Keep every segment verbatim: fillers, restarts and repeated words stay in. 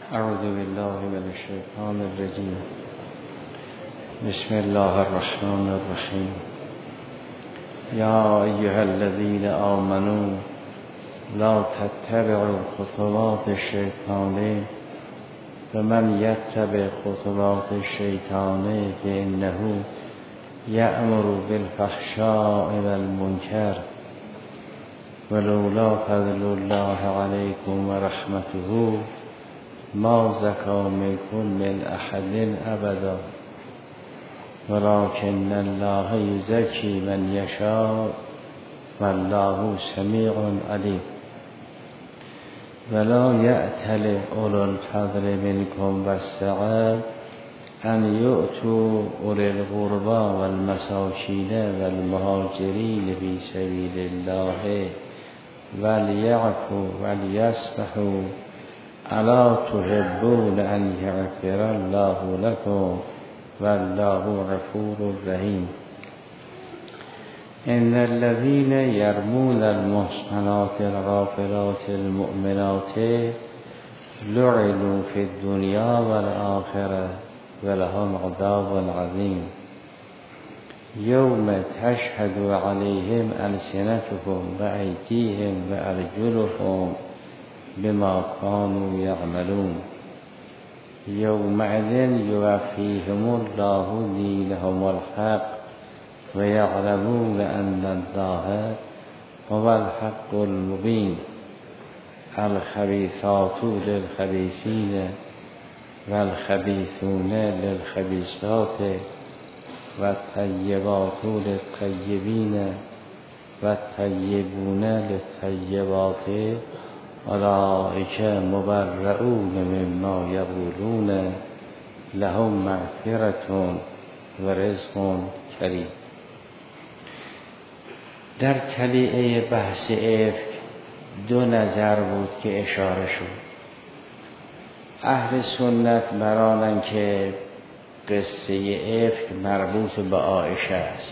اعوذ بالله من الشیطان الرجیم. بسم الله الرحمن الرحیم. یا ایها الذین آمنوا لا تتبعوا خطوات الشیطان فمن یتبع خطوات الشیطان فانه یأمر بالفحشاء والمنکر ولولا فضل الله علیکم ورحمته ما زکی منکم من احد ابدا ولکن الله یزکی من یشاء والله سمیع علیم. ولا یأتل اولو الفضل منکم والسعة ان یؤتوا اولی القربى والمساکین والمهاجرین فی سبیل الله ولیعفوا ولیصفحوا الا تحبون ان یغفر الله لكم والله غفور رحیم. ان الذين يرمون المحصنات الغافلات المؤمنات لعنوا في الدنيا والآخرة ولهم عذاب عظيم. يوم تشهد عليهم ألسنتهم وأيديهم وأرجلهم بما كانوا يعملون يومئذ يوفيهم الله دينهم الحق ويعلمون أن الله هو الحق المبين. الخبيثات للخبيثين والخبيثون للخبيثات والطيبات للطيبين والطيبون للطيبات اولئک مبرؤون مما یقولون لهم مغفرة و رزق کریم. در تلیعه بحث افک دو نظر بود که اشاره شد. اهل سنت برانند که قصه افک مربوط به عایشه است.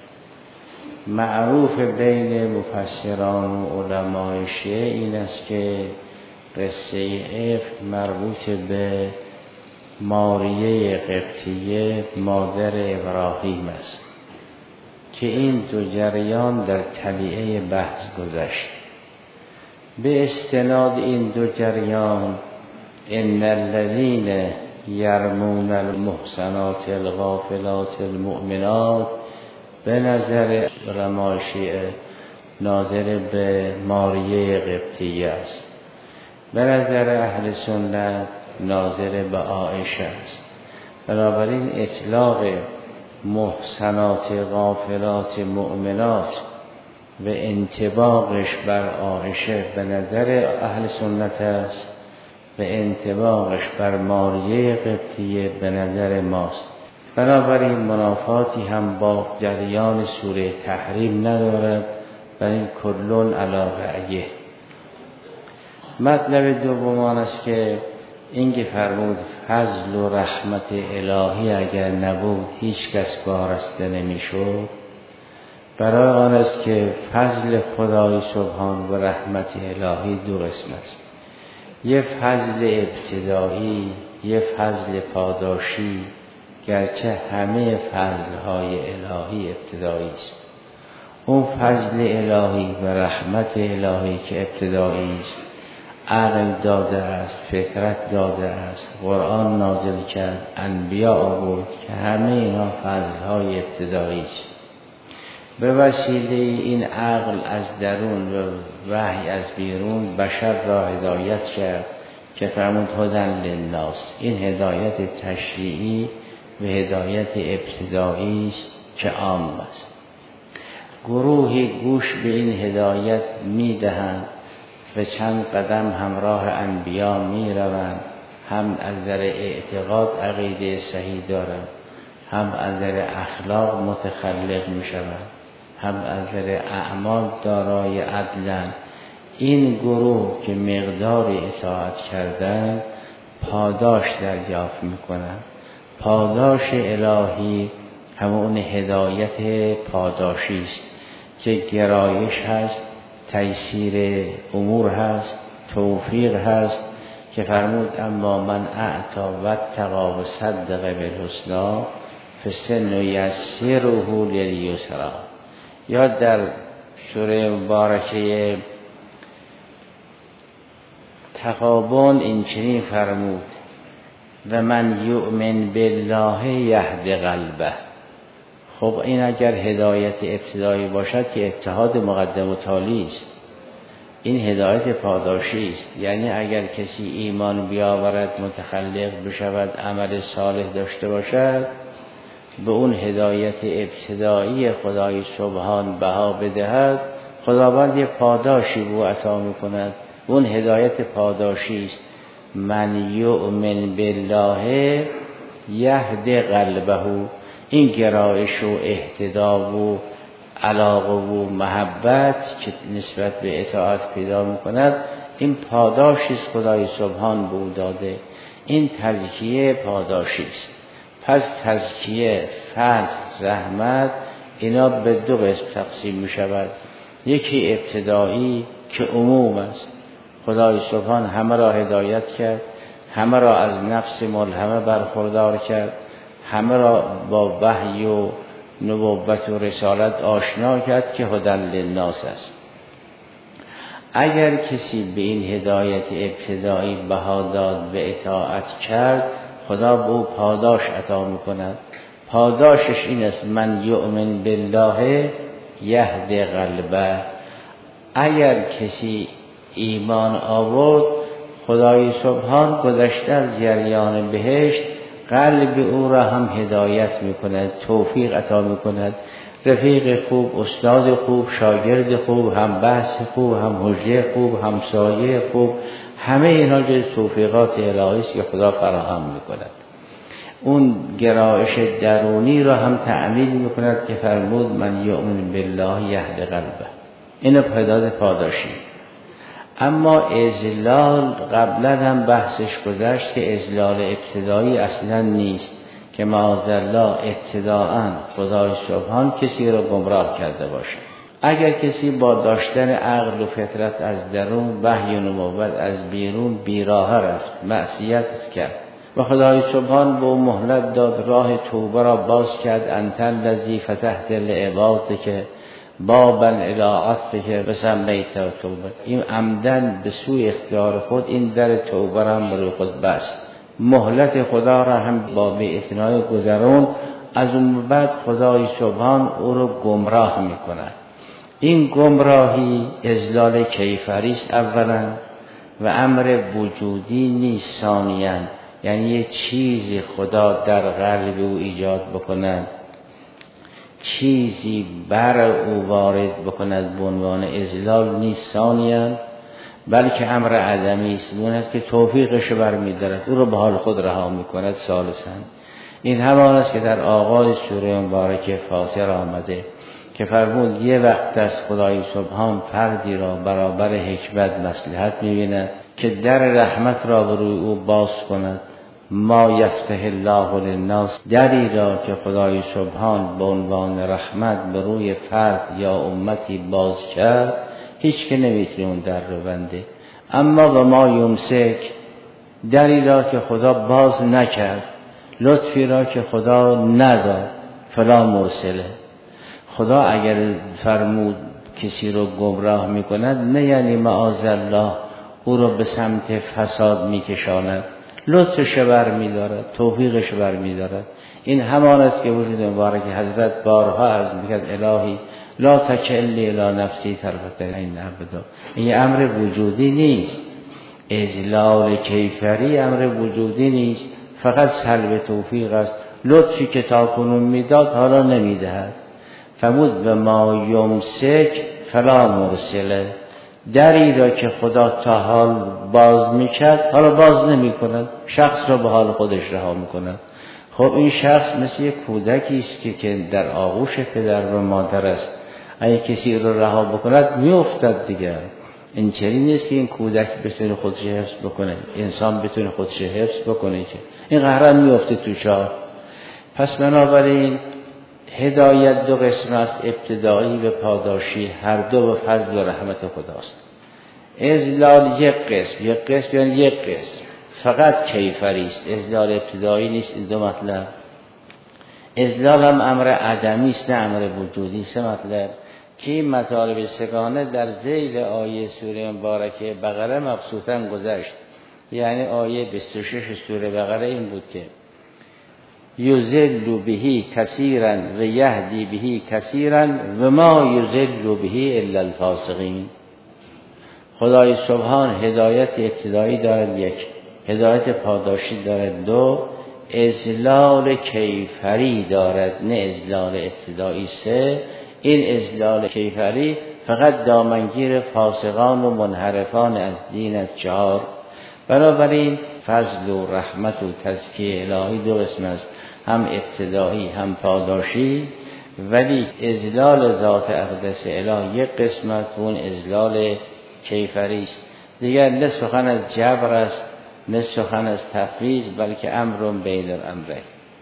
معروف بین مفسران و علمای شیعه این است که قصه افک مربوط به ماریه قبطیه مادر ابراهیم است که این دو جریان در تلیعه بحث گذشت. به استناد این دو جریان ان الذین یرمون المحصنات الغافلات المؤمنات به نظر علمای شیعه ناظر به ماریه قبطیه است، به نظر اهل سنت ناظر به عایشه است. بنابراین اطلاق محصنات غافلات مؤمنات و انطباقش بر عایشه به نظر اهل سنت است و انطباقش بر ماریه قبطیه به نظر ماست. بنابراین منافاتی هم با جریان سوره تحریم ندارد و این کلون علی رأیه. مطلب دوم آن است که این که فرمود فضل و رحمت الهی اگر نبود هیچ کس وارسته نمیشد، برای آن است که فضل خدای سبحان و رحمت الهی دو قسم است. یه فضل ابتدایی، یه فضل پاداشی، گرچه همه فضلهای الهی ابتدایی است. اون فضل الهی و رحمت الهی که ابتدایی است، عقل داده است، فطرت داده است، قرآن نازل کرد، انبیاء آورد که همه اینا فضلهای ابتدایی است. به وسیله این عقل از درون و وحی از بیرون بشر را هدایت کرد که فرمود هدن للناس. این هدایت تشریعی و هدایت ابتدایی است که عام است. گروهی گوش به این هدایت می دهند و چند قدم همراه انبیا می روند، هم از نظر اعتقاد عقیده صحیح دارند، هم از نظر اخلاق متخلق می شوند، هم از نظر اعمال دارای عدلند. این گروه که مقدار اطاعت کردند پاداش دریافت می کنند. پاداش الهی همون هدایت پاداشی است که گرایش هست، تیسیر امور هست، توفیق هست که فرمود اما من اعطا و اتقا و صدق بالحسنی فسنیسره لیسرا. یا در سوره مبارکه تغابن این چنین فرمود و من یؤمن بالله یهد قلبه. خب این اگر هدایت ابتدایی باشد که اتحاد مقدم و تالی است، این هدایت پاداشی است. یعنی اگر کسی ایمان بیاورد، متخلق بشود، عمل صالح داشته باشد، به اون هدایت ابتدایی خدای سبحان بها بدهد، خداوند یه پاداشی به او عطا میکند. اون هدایت پاداشی است. من یؤمن بالله یهد قلبه. این گرایش و اهتداء و علاقه و محبت که نسبت به اطاعت پیدا میکند، این پاداشی است خدای سبحان به او داده. این تزکیه پاداشی است. پس تزکیه، فضل، رحمت، اینا به دو قسم تقسیم می شود. یکی ابتدایی که عموم است، خدای سبحان همه را هدایت کرد، همه را از نفس ملهمه برخوردار کرد، همه را با وحی و نبوت و رسالت آشنا کرد که هدی للناس است. اگر کسی به این هدایت ابتدایی بها داد و اطاعت کرد، خدا به او پاداش عطا میکند. پاداشش این است من یؤمن بالله یهد قلبه. اگر کسی ایمان آورد، خدای سبحان گذشته از جریان بهشت قلب او را هم هدایت میکند، توفیق عطا میکند. رفیق خوب، استاد خوب، شاگرد خوب، هم بحث خوب، هم حجه خوب، هم سایه خوب، همه اینا جز توفیقات الهی است که خدا فراهم میکند. اون گرایش درونی را هم تأمین میکند که فرمود من یؤمن بالله یهد قلبه. اینو پیداد پاداشی. اما اذلال قبلا هم بحثش گذشت که اذلال ابتدایی اصلا نیست، که معاذالله ابتداءً خدای سبحان کسی را گمراه کرده باشه. اگر کسی با داشتن عقل و فطرت از درون، وحی و نبوت از بیرون بیراه رفت، معصیت کرد و خدای سبحان به مهلت داد، راه توبه را باز کرد، انت الذی فتحت لعبادک بابا الی عطفک بسمیت توبه، این عمدن به سوی اختیار خود این در توبه را هم برای خود بست. مهلت خدا را هم با بی‌اعتنایی گذرون، از اون بعد خدای سبحان او را گمراه میکند. این گمراهی اذلال کیفری است اولا و امر وجودی نیست ثانیاً. یعنی یه چیزی خدا در قلب او ایجاد بکند، چیزی بر او وارد بکند، به عنوان اذلال نیست ثانیاً، بلکه امر عدمی است. اون است که توفیقش برمی‌دارد، او را به حال خود رها می‌کند ثالثاً. این همان است که در آغاز سوره مبارکه فاطر آمده که فرمود یه وقت از خدای سبحان فردی را برابر حکمت مصلحت می‌بیند که در رحمت را به روی او باز کند. ما یفتح الله للناس، دری را که خدای سبحان به عنوان رحمت به روی فرد یا امتی باز کرد، هیچ که نمیتونه اون در رو بنده. اما و ما یمسک، دری را که خدا باز نکرد، لطفی را که خدا نداد، فلا مرسله. خدا اگر فرمود کسی رو گمراه میکند، نه یعنی معاذالله او رو به سمت فساد میکشاند، لطفش بر می‌دارد، توفیقش بر می‌دارد. این همان است که وجود مبارک حضرت بارها عرض می‌کرد الهی لا تکلنی الی نفسی طرفة عین ابدا. این امر وجودی نیست، اذلال کیفری امر وجودی نیست، فقط سلب توفیق است. لطفی که تاکنون میداد حالا نمیدهد. فرمود و ما یمسک فلا مرسله، دری را که خدا تا حال باز میکرد حالا باز نمی کند، شخص را به حال خودش رها میکند. خب این شخص مثل یک کودکی است که, که در آغوش پدر و مادر است. اگه کسی را رها بکند میافتد دیگر. این چنین نیست که این کودک بتونه خودش حفظ بکنه، انسان بتونه خودش حفظ بکنه، که این قهرن میافته تو چاه. پس بنابراین هدایت دو قسم است، ابتدایی و پاداشی، هر دو به فضل و رحمت خداست. اذلال یک قسم، یک قسم یعنی یک قسم فقط کیفری است، اذلال ابتدایی نیست. این دو مطلب. اذلال هم امر عدمی است نه امر وجودی. سه مطلب که این مطالب سگانه در ذیل آیه سوره مبارکه بقره مبسوطاً گذشت. یعنی آیه بیست و شش سوره بقره این بود که یذل بهی کثیرا و یهدی بهی کثیرا و ما یذل بهی الا الفاسقین. خدای سبحان هدایت ابتدایی دارد یک، هدایت پاداشی دارد دو، اذلال کیفری دارد نه اذلال ابتدایی سه. این اذلال کیفری فقط دامنگیر فاسقان و منحرفان از دین از چهار. بنابراین فضل و رحمت و تزکیه الهی دو قسم است، هم ابتدایی هم پاداشی، ولی اذلال ذات اقدس الهی یک قسمت و اون اذلال کیفری است. دیگر نه سخن از جبر است نه سخن از تفویض، بلکه امر بین الامرین.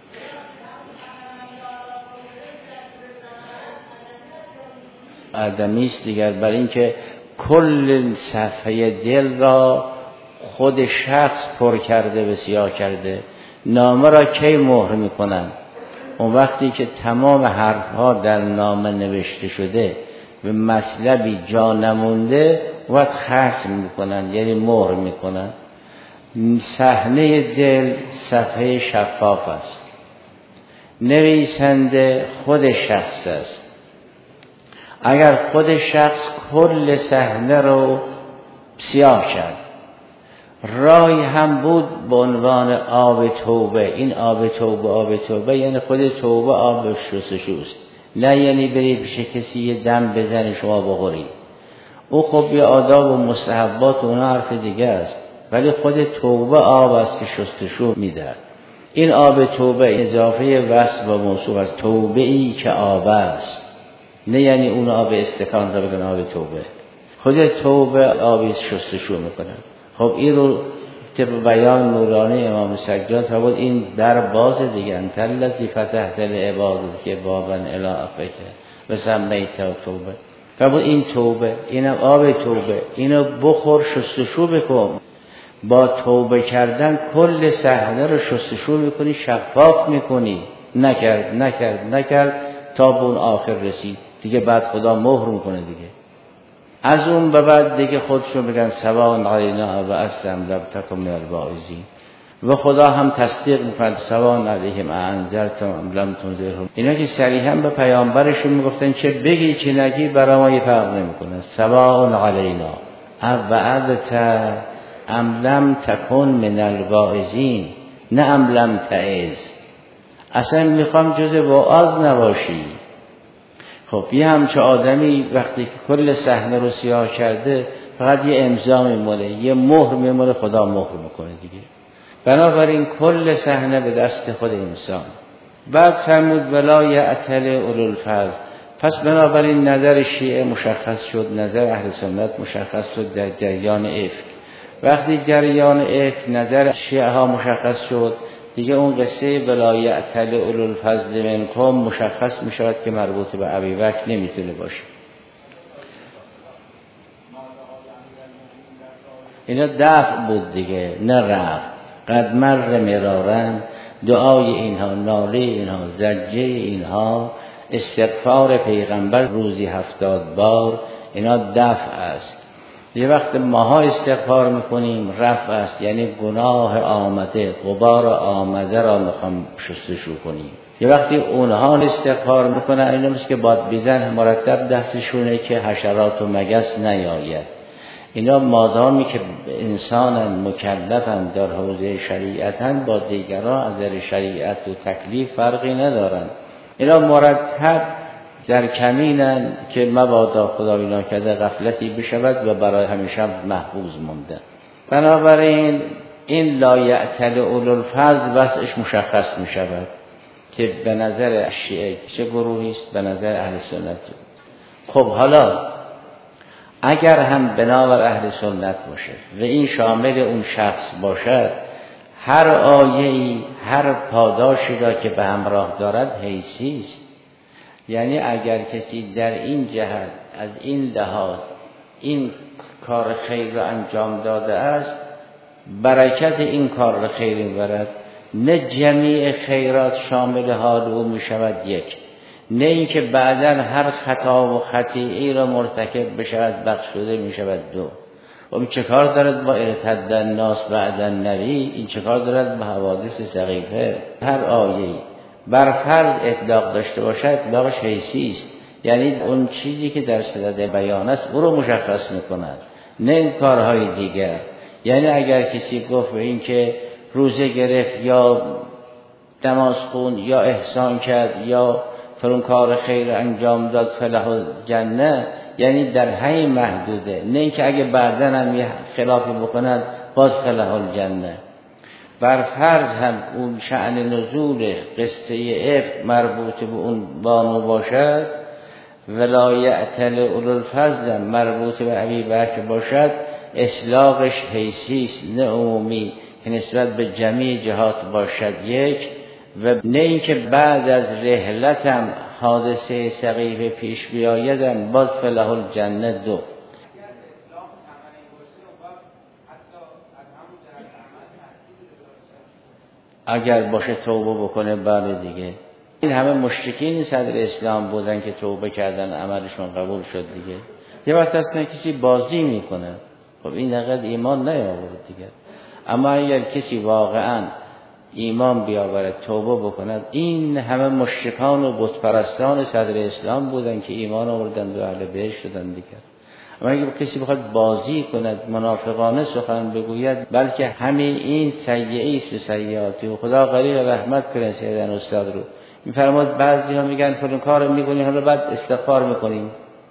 آدمی است دیگر، برای اینکه کل صفحه دل را خود شخص پر کرده و سیاه کرده. نامه را کی مهر میکنن؟ اون وقتی که تمام حرفها در نامه نوشته شده و مطلبی جا نمونده وقت ختم میکنن، یعنی مهر میکنن. صحنه دل صفحه شفاف است، نویسنده خود شخص است. اگر خود شخص کل صحنه رو سیاه کرد، رای هم بود به عنوان آب توبه. این آب توبه آب توبه یعنی خود توبه آب شستشوست، نه یعنی برید پیش کسی یه دم بزنی شما بخورید. او خب یه آداب و مستحبات و اون حرف دیگه است، ولی خود توبه آب است که شستشو میده. این آب توبه اضافه وصف و موصوف است، توبه ای که آب است، نه یعنی اون آب استکان را بگن آب توبه. خود توبه آبی شستشو میکنه. خب این رو طب بیان نورانی امام سجاد فرمود این در باز دیگه انت الذی فتحت لعبادک که بابا الی افک و سمیت توبه. فرمود این توبه، اینم آب توبه، اینو بخور شستشو بکن. با توبه کردن کل صحنه رو شستشو میکنی، شفاف میکنی. نکرد نکرد نکرد تا به اون آخر رسید دیگه، بعد خدا مهر میکنه دیگه. از اون به بعد دیگه خودشون بگن سواء علینا و اسلم لم تکن من الواعظین، و خدا هم تصدیق میکنه سواء علیهم انذرتم ام لم تنذرهم. اینا که صریحا به پیامبرشون میگفتن چه بگی چه نگی برای ما یه فرق نمیکنه. سواء علینا وعدت ام لم تکن من الواعظین، نه ام لم تعظ. اصلا میخوام جز واعظ نباشی. خب یه همچه آدمی وقتی که کل صحنه رو سیاه کرده فقط یه امضا میمونه، یه مهر میمونه، خدا مهر میکنه دیگه. بنابراین کل صحنه به دست خود انسان. بعد فرمود ولا یعتل اولو الفضل. پس بنابراین نظر شیعه مشخص شد، نظر اهل سنت مشخص شد در جریان افک. وقتی جریان افک نظر شیعه ها مشخص شد دیگه اون قصه ولا یعتل اولو الفضل منکم مشخص می شود که مربوط به ابوبکر نمیتونه باشه. اینا دفع بود دیگه، نه رفع. قد مر مرارن، دعای اینها، ناله اینها، زجه اینها، استغفار پیغمبر روزی هفتاد بار، اینا دفع است. یه وقت ماها استغفار میکنیم رفع است، یعنی گناه آمده، غبار آمده را میخوام شستشو کنیم. یه وقتی اونها استغفار میکنن اینا مثل که باد بیزن مرتب دستشونه که حشرات و مگس نیاید. اینا مادامی که انسان مکلفن در حوزه شریعتن با دیگران از در شریعت و تکلیف فرقی ندارن. اینا مرتب در کمینن که مبادا خدا اینا کرده غفلتی بشود و برای همیشه محفوظ مونده. بنابراین این لا یعتل اولو الفضل وضعش مشخص می شود که به نظر شیعه چه گروهی است، به نظر اهل سنت. خب حالا اگر هم بنابر اهل سنت باشه و این شامل اون شخص باشد، هر آیه‌ای هر پاداشی را که به همراه دارد حیثی است. یعنی اگر کسی در این جهت از این لحاظ این کار خیر را انجام داده است، برکت این کار را خیر میبرد، نه جمیع خیرات شامل حال او میشود یک، نه اینکه بعداً هر خطا و خطیئی را مرتکب بشود بخشوده میشود دو. و این چه کار دارد با ارتد الناس بعد النبی؟ این چه کار دارد با حوادث سقیفه؟ هر آیه‌ای بر فرض اطلاق داشته باشد اطلاقش حیثی است، یعنی اون چیزی که در صدد بیان است او رو مشخص میکند، نه کارهای دیگر. یعنی اگر کسی گفت به این که روزه گرفت یا نماز خوند یا احسان کرد یا فرون کار خیر انجام داد فله الجنه، یعنی در همین محدوده، نه اینکه اگه بعداً هم یه خلافی بکند باز فله الجنه. بر فرض هم اون شأن نزول قصه افک مربوط به اون بانو باشد، ولایت اولو الفضل مربوط به ابی بکر باشد، اطلاقش حیثی است نه عمومی که نسبت به جمیع جهات باشد یک، و نه اینکه بعد از رحلتم حادثه سقیفه پیش بیایدم باز فله الجنه دو. اگر باشه توبه بکنه بعد دیگه. این همه مشرکین صدر اسلام بودن که توبه کردن عملشون قبول شد دیگه. یه وقت هست که کسی بازی میکنه، خب این دقیقا ایمان نیاورد دیگه. اما اگر کسی واقعا ایمان بیاورد توبه بکند، این همه مشرکان و بت پرستان صدر اسلام بودن که ایمان آوردن و اهل بهشت شدن دیگه. اما اگر کسی بخواد بازی کند، منافقانه سخن بگوید، بلکه همین این سیئه است و سیئاتی و خدا غریق رحمت کنه سیدن استاد رو. میفرماد بعضی ها میگن فلان کار میکنیم حالا بعد استغفار میکنیم.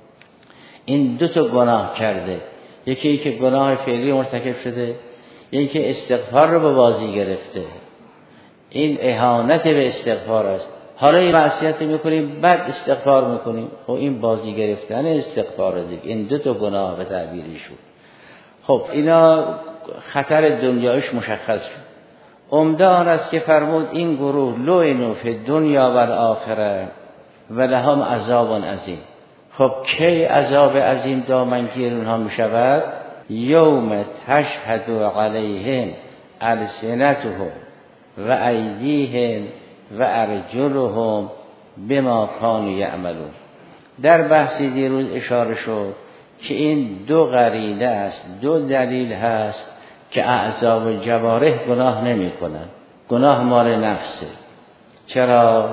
این دو تا گناه کرده، یکی ای که گناه فعلی مرتکب شده، یکی که استغفار رو به بازی گرفته. این اهانت به استغفار است. حالا این معصیت میکنیم بعد استغفار میکنیم، خب این بازی گرفتن استغفار دیگه. این دو تا گناه به تعبیری شد. خب اینا خطر دنیایش مشخص شد. عمده آن است که فرمود این گروه لعنوا فی الدنیا و الاخره و لهم عذاب عظیم. خب کی عذاب عظیم دامنگیر اونها میشود؟ یوم تشهد علیهم السنتهم و ایدیهم و ارجلهم بما کانوا یعملون. در بحثی دیروز اشاره شد که این دو قرینه است، دو دلیل هست که اعضا و جوارح گناه نمی کنن. گناه مال نفسه. چرا؟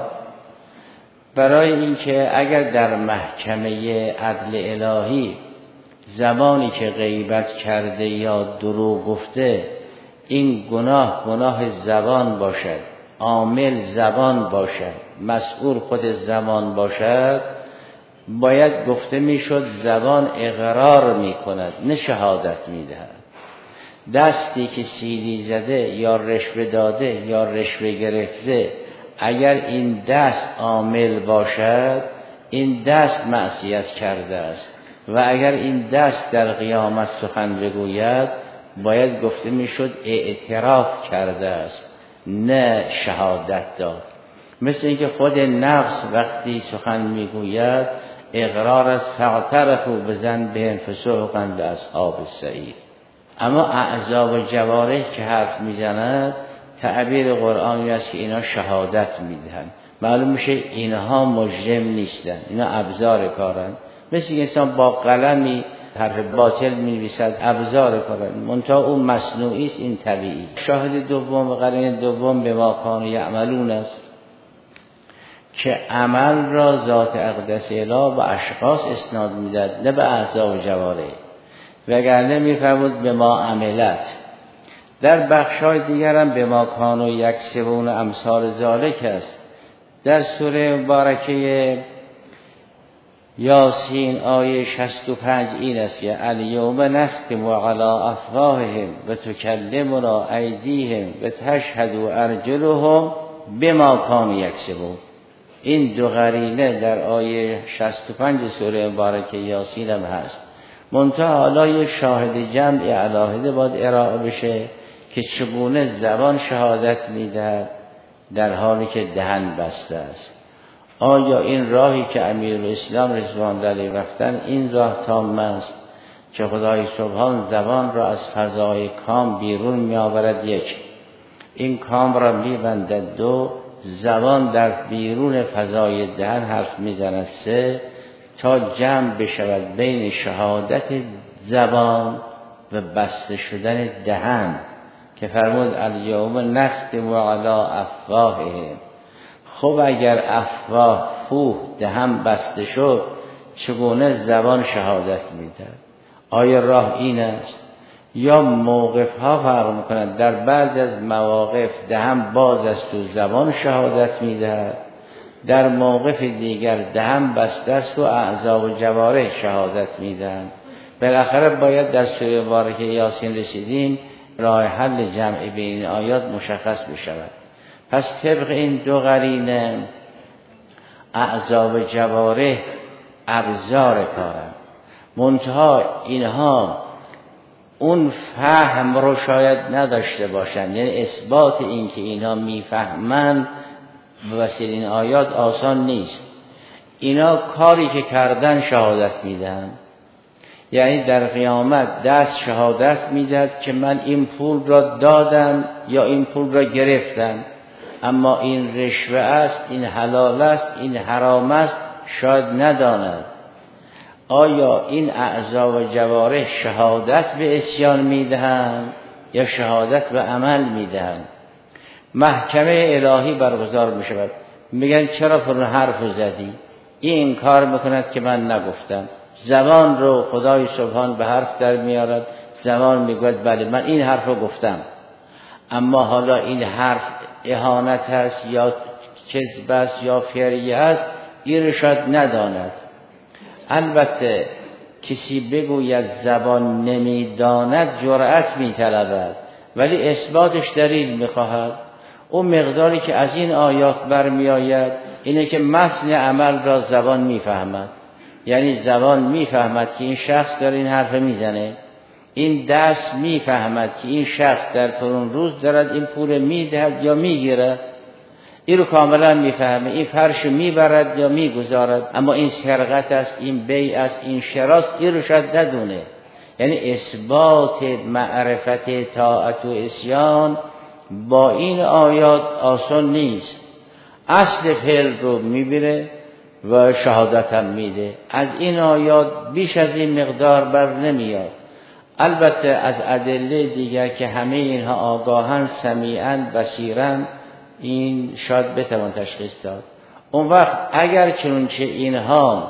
برای اینکه اگر در محکمه عدل الهی زمانی که غیبت کرده یا دروغ گفته این گناه گناه زبان باشد، عامل زبان باشد، مسئول خود زبان باشد، باید گفته میشد زبان اقرار میکند نه شهادت میدهد. دستی که سیلی زده یا رشوه داده یا رشوه گرفته، اگر این دست عامل باشد این دست معصیت کرده است، و اگر این دست در قیامت سخن بگوید باید گفته میشد اعتراف کرده است نه شهادت داد. مثل اینکه خود نفس وقتی سخن میگوید اقرار است فاعترفوا بذنبهم فسحقا لاصحاب السعیر. اما اعضا و جوارح که حرف میزنند تعبیر قرآنی است که اینا شهادت میدهند. معلوم میشه اینها مجرم نیستن، اینا ابزار کارن. مثل که انسان با قلمی حرف باطل می‌نویسد، ابزار کارن، منتها اون مصنوعی است، این طبیعی. شاهد دوم و قرینه دوم به ما کانوا یعملون است که عمل را ذات اقدس اله و اشخاص اسناد میداد نه به اعضا و جوارح. وگرنه میفرمود به ما عملت. در بخشای دیگر هم به ما کانوا یکسبون امثال ذالک است. در سوره مبارکه یاسین آیه شصت و پنج این است که الیوم نختم علی افواههم و تکلمنا ایدیهم و تشهد ارجلهم بما کانوا یکسبون. این دو قرینه در آیه شصت و پنج سوره مبارکه یاسین هم هست. منتها حالا یه شاهد جمعی علاهده باید ارائه بشه که چگونه زبان شهادت میدهد در حالی که دهن بسته است. آیا این راهی که امیرالاسلام رضوان الله علیه رفتن این راه تام است؟ که خدای سبحان زبان را از فضای کام بیرون می آورد. یک، این کام را می بندد. دو، زبان در بیرون فضای دهن حرف می زند. سه، تا جمع بشود بین شهادت زبان و بسته شدن دهن که فرمود الیوم نختم علی افواههم. خب اگر افواه فوه دهن بسته شد چگونه زبان شهادت میده؟ آیا راه این است؟ یا موقف ها فرق میکنند. در بعض از مواقف دهن باز است و زبان شهادت میده، در موقف دیگر دهن بسته است و اعضا و جوارح شهادت میدن. بالاخره باید در سوره مبارکه یاسین رسیدیم راه حل جمع بین آیات مشخص بشود. پس طبق این دو قرینه اعضا و جوارح ابزار کارن، منتها اینها اون فهم رو شاید نداشته باشند. یعنی اثبات این که اینها میفهمند به وسیله این آیات آسان نیست. اینا کاری که کردن شهادت میدن. یعنی در قیامت دست شهادت میدهد که من این پول را دادم یا این پول را گرفتم، اما این رشوه است، این حلال است، این حرام است شاید نداند. آیا این اعضا و جوارح شهادت به عصیان میدهند یا شهادت به عمل میدهند؟ محکمه الهی برگزار میشود، میگن چرا فلان حرفو زدی؟ این کار میکند که من نگفتم. زبان رو خدای سبحان به حرف در میارد، زبان میگوید بله من این حرفو گفتم، اما حالا این حرف اهانت است یا کذب است یا فریه است، این رو شاید نداند. البته کسی بگوید زبان نمیداند جرأت میطلبد، ولی اثباتش دلیل میخواهد. اون مقداری که از این آیات برمی آید اینه که متن عمل را زبان میفهمد. یعنی زبان میفهمد که این شخص داره این حرف میزنه، این دست میفهمد که این شخص در فلان روز دارد این پول میدهد یا میگیرد، این رو کاملا میفهمه. این فرش میبرد یا میگذارد، اما این سرقت است، این بیع است، این شراست، این رو شاید ندونه. یعنی اثبات معرفت طاعت و عصیان با این آیات آسان نیست. اصل فعل رو میبینه و شهادت هم میده. از این آیات بیش از این مقدار بر نمیاد. البته از ادله دیگر که همه اینها آگاهن، سمیعن، بصیرن، این شاید بتوان تشخیص داد. اون وقت اگر چنانچه اینها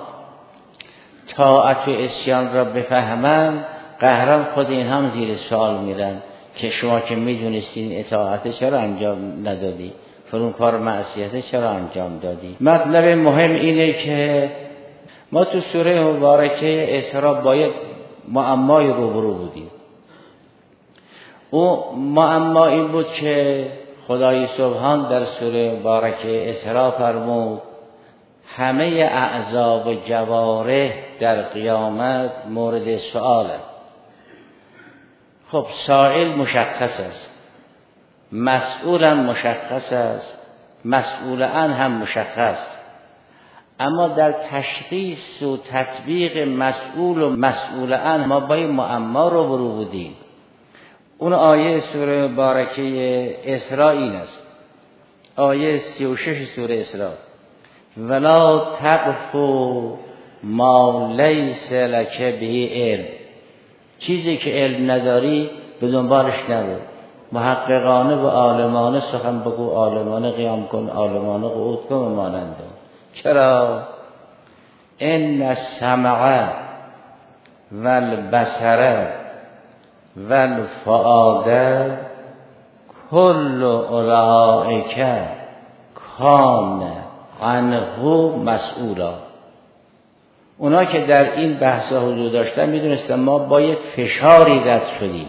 طاعت و عصیان را بفهمند، قهرن خود این هم زیر سوال میرن که شما که میدونستین اطاعت چرا انجام ندادی، فرون کار معصیت چرا انجام دادی. مطلب مهم اینه که ما تو سوره مبارکه اسراء با یک معمای روبرو بودیم. او معما این بود که خدای سبحان در سوره مبارکه اسراء فرمود همه اعضا و جوارح در قیامت مورد سؤاله. خب سائل مشخص است، مسئول مشخص است، مسئول عن هم مشخص، اما در تشخیص و تطبیق مسئول و مسئول عن ما با این معما رو برو بودیم. اون آیه سوره مبارکه اسراء این است، آیه سی و شش سوره اسراء: ولا تقف ما لیس لک به علم. چیزی که علم نداری به دنبالش نرو. محققانه و عالمانه سخن بگو، عالمانه قیام کن، عالمانه قعود کن و مانند. چرا؟ ان السمع والبصر والفؤاد کل اولئک کان عنه مسئولا. اونا که در این بحث حضور داشتن میدونستن ما با یک فشاری رد شدیم.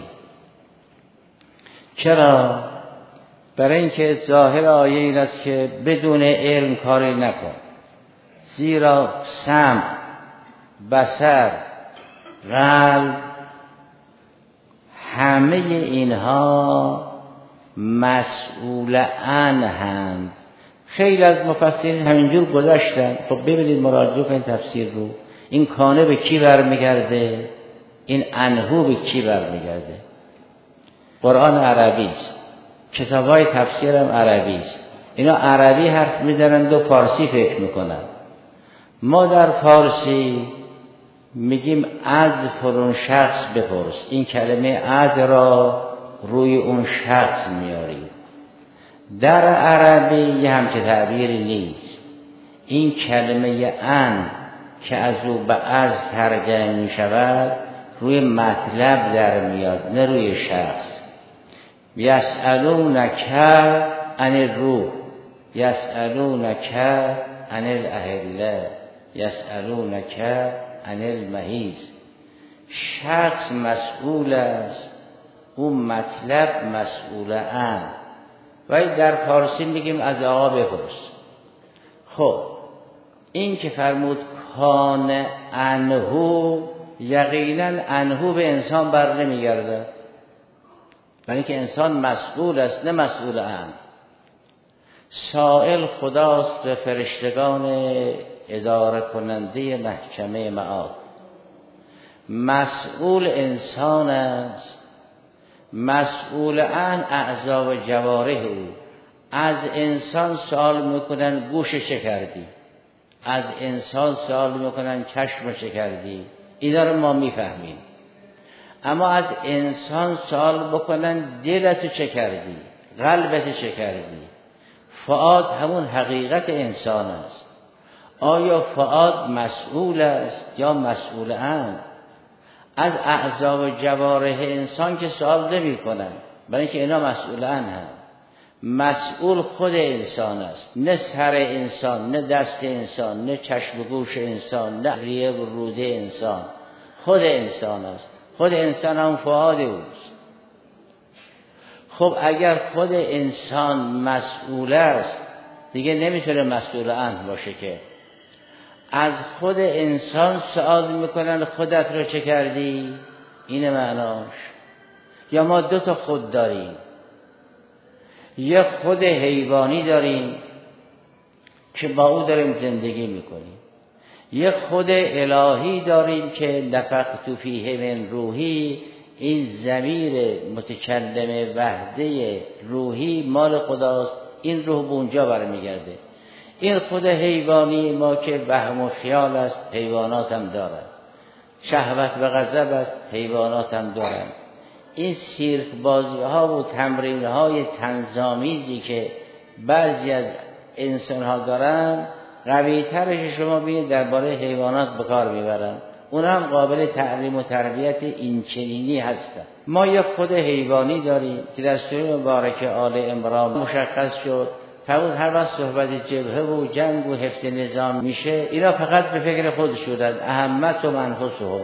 چرا؟ برای اینکه ظاهر آیه این است که بدون علم کاری نکن، زیرا سمع، بصر، قلب همه اینها مسئول عنهند. خیلی از مفسرین همینجور گذاشتن. خب ببینید مراجعه کنید تفسیر رو، این کانه به کی برمیگرده؟ این انهو به کی برمیگرده؟ قرآن عربی است، کتاب‌های تفسیر هم عربی است. اینا عربی حرف می‌زنند و فارسی فکر می‌کنند. ما در فارسی میگیم از فلان شخص بپرس. این کلمه از را روی اون شخص میاریم. در عربی یه همچه تعبیری نیست. این کلمه ان که از او به از ترجمه می شود روی مطلب در میاد، نه روی شخص. یسألونک عن الروح، یسألونک عن الاهله، یسألونک عن المحیض. شخص مسئول است، اون مطلب مسئول ان. ولی در فارسی میگیم از آقا بپرس. خب این که فرمود کان انهو، یقینا انهو به انسان بر نمیگرده، یعنی که انسان مسئول است نه مسئول ان. سائل خداست و فرشتگان اداره کننده محکمه معاد. مسئول انسان است، مسئول ان اعضا و جوارح او. از انسان سوال میکنن گوش چه کردی، از انسان سوال میکنن چشم چه کردی، اینا رو ما میفهمیم. اما از انسان سوال بکنن دلتو چه کردی، قلبتو چه کردی. فؤاد همون حقیقت انسان است. آیا فؤاد مسئول است یا مسئول ان؟ از اعضا و جوارح انسان که سوال نمی کنن، برای اینکه اینا مسئول ان هم. مسئول خود انسان است، نه سر انسان، نه دست انسان، نه چشم و گوش انسان، نه ریه و روده انسان. خود انسان است. خود انسان هم فؤاد اوست. خب اگر خود انسان مسئول است دیگه نمیتونه مسئول ان باشه که. از خود انسان سوال میکنن خودت رو چه کردی، اینه معناش. یا ما دو تا خود داریم، یه خود حیوانی داریم که با او داریم زندگی میکنیم، یه خود الهی داریم که نفخت فیه من روحی. این ضمیر متکلم وحده روحی مال خداست، این روح به اونجا برمیگرده. این خود حیوانی ما که وهم و خیال است، حیوانات هم دارن. شهوت و غضب است، حیوانات هم دارن. این سیرک بازی ها و تمرین های تنظامیزی که بعضی از انسان ها دارن، قوی ترش شما بینید درباره حیوانات به کار میبرن. اون هم قابل تعلیم و تربیت این چنینی هستن. ما یک خود حیوانی داریم که در سوره مبارکه آل عمران مشخص شد. فرمود هر وقت صحبت جبهه و جنگ و حفظ نظام میشه، اینا فقط به فکر خود شدن. اهمت و منفسهم.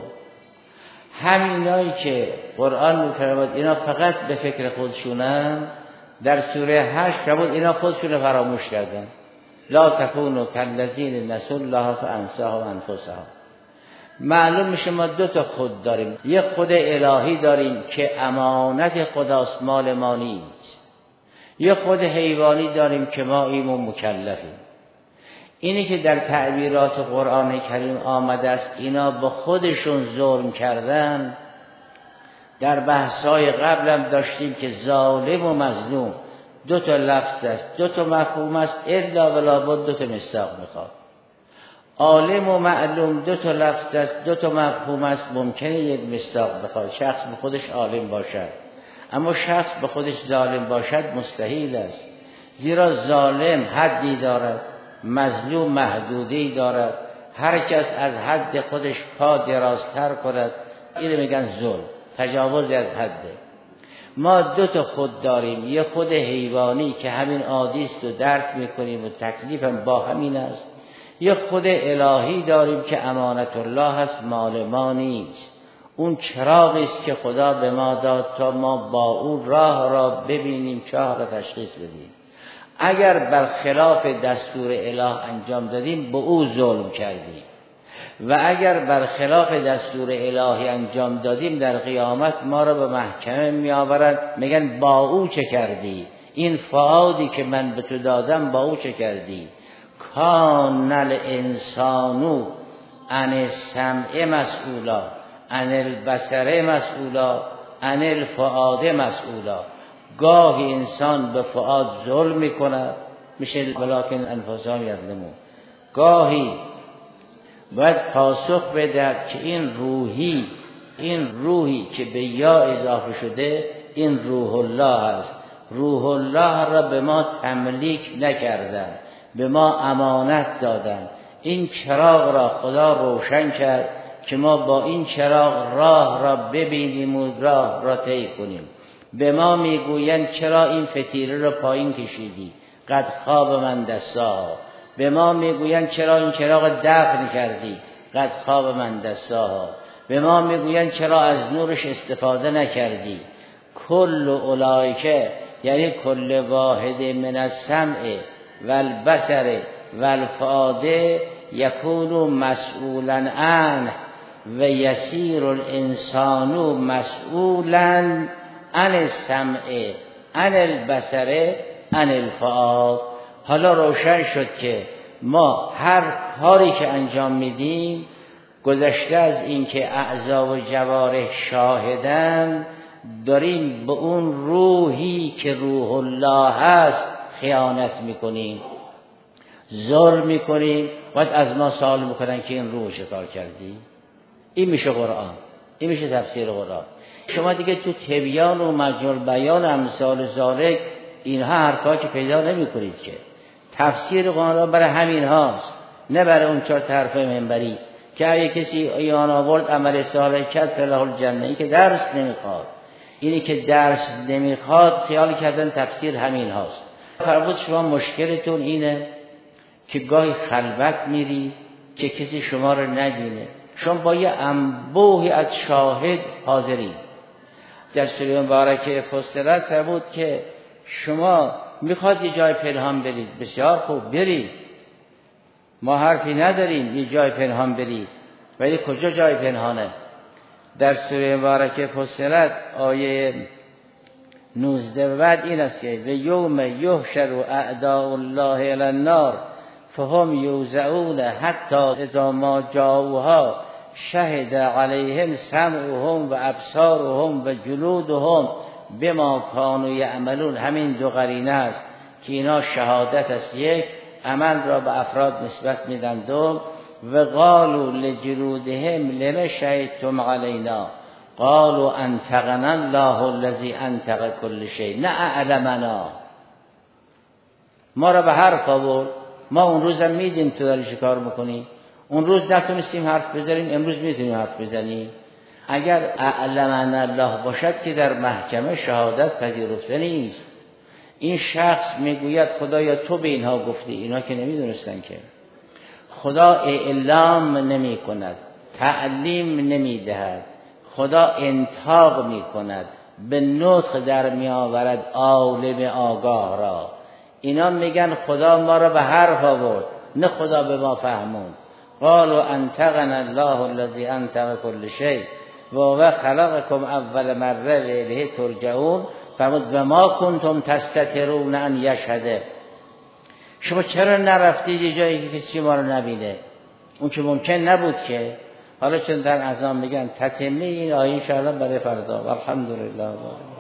همینایی که قرآن میفرماد اینا فقط به فکر خودشونن، در سوره هشت فرمود اینا خودشون فراموش کردن. لا تکونوا کالذین نسوا الله فانساهم انفسهم. معلوم میشه ما دو تا خود داریم. یک خود الهی داریم که امانت خداست، مال ما نیست. یک خود حیوانی داریم که ما ایم و مکلفیم. اینی که در تعبیرات قرآن کریم آمده است اینا به خودشون ظلم کردن، در بحث‌های قبلم داشتیم که ظالم و مظلوم دو تا لفظ است، دو تا مفهوم است، الا ولا بد دو تا مصداق میخواد. عالم و معلوم دو تا لفظ است، دو تا مفهوم است، ممکنه یک مصداق بخواد. شخص به خودش عالم باشد، اما شخص به خودش ظالم باشد مستحیل است. زیرا ظالم حدی دارد، مظلوم محدودی دارد. هر کس از حد خودش پا درازتر کند، اینو میگن ظلم، تجاوز از حده. ما دو تا خود داریم، یه خود حیوانی که همین عادی است و درک میکنیم و تکلیفم با همین است. یه خود الهی داریم که امانت الله هست، مال ما نیست. اون چراغی است که خدا به ما داد تا ما با اون راه را ببینیم، چاه را تشخیص بدیم. اگر برخلاف دستور اله انجام دادیم به او ظلم کردیم، و اگر برخلاف دستور الهی انجام دادیم در قیامت ما را به محکمه می آورند، میگن با او چه کردی؟ این فؤادی که من به تو دادم با او چه کردی؟ کان الانسانو عن السمع مسئولا. عن البصر مسئولا عن الفؤاد مسئولا. گاهی انسان به فؤاد ظلم میکنه، میشه ولکن انفسهم یظلمون. گاهی باید پاسخ بدهد که این روحی این روحی که به یا اضافه شده این روح الله است. روح الله را به ما تملیک نکردن، به ما امانت دادن. این چراغ را خدا روشن کرد که ما با این چراغ راه را ببینیم و راه را طی کنیم. به ما میگویند چرا این فتیله را پایین کشیدی؟ قد خواب من دستا. به ما میگویند چرا این چراغ دفن کردی؟ قد خواب من دستا. به ما میگویند چرا از نورش استفاده نکردی؟ کل اولایکه یعنی کل واحد من السمع والبصر والفؤاد یکون مسئولا عنه و یسیر الانسان مسئولا عن السمع عن البصر عن الفؤاد. حالا روشن شد که ما هر کاری که انجام میدیم گذشته از این که اعضا و جوارح شاهدن، داریم به اون روحی که روح الله هست خیانت میکنیم، ظلم میکنیم. باید از ما سوال میکنن که این روح چه کار کردی؟ این میشه قرآن، این میشه تفسیر قرآن. شما دیگه تو تبیان و مجموع بیان و امثال ذالک اینها حرفا که پیدا نمیکنید که. تفسیر قرآن برای همین هاست، نه برای اون چهار حرف منبری که اگه کسی ایمان آورد عمل صالح کرد فله الجنه. این که درس نمیخواد، اینی که درس نمیخواد خیال کردن تفسیر همین هاست. فرمود شما مشکلتون اینه که گاهی خلوت میری که کسی شما رو نبینه، شما با یه انبوهی از شاهد حاضری. در سوره مبارکه فصلت فرمود که شما میخواد یه جای پنهان برید، بسیار خوب برید، ما حرفی نداریم یه جای پنهان برید، ولی کجا جای پنهانه؟ در سوره مبارکه فصلت آیه نوزده بعد این است که و یوم یحشر اعداء الله الی النار فهم یوزعون حتی اذا ما جاءوها شهد علیهم سمعهم و ابصارهم و جلودهم بما کانوا یعملون. همین دو قرینه است که اینا شهادت است، یک عمل را به افراد نسبت میدن، دو و قالوا لجلودهم لما شهدتم علینا قالوا انطقنا الله الذی انطق كل شیء نه اعلمنا. ما را به حرف آورد، ما اون روزم میدیم تو داری چه کار میکنی، اون روز نتونستیم حرف بزنیم، امروز میتونیم حرف بزنیم. اگر اعلمنا الله باشد که در محکمه شهادت پذیرفته نیست. این شخص میگوید خدایا تو به اینها گفتی، اینا که نمیدونستن که. خدا اعلام نمی کند، تعلیم نمی دهد، خدا انطاق می کند، به نطق در می آورد عالم آگاه را. اینا میگن خدا ما را به حرف آورد، نه خدا به ما فهموند. قالوا انطقنا الله الذي انطق كل شيء و هو خلقكم اول مره و الیه ترجعون. فرمود و ما کنتم تستترون ان یشهده. شما چرا نرفتید یه جایی که کسی ما رو نبینه؟ اون که ممکن نبود که. حالا چون در اذان میگن تتمه این آیه ان شاء الله برای فردا. الحمدلله.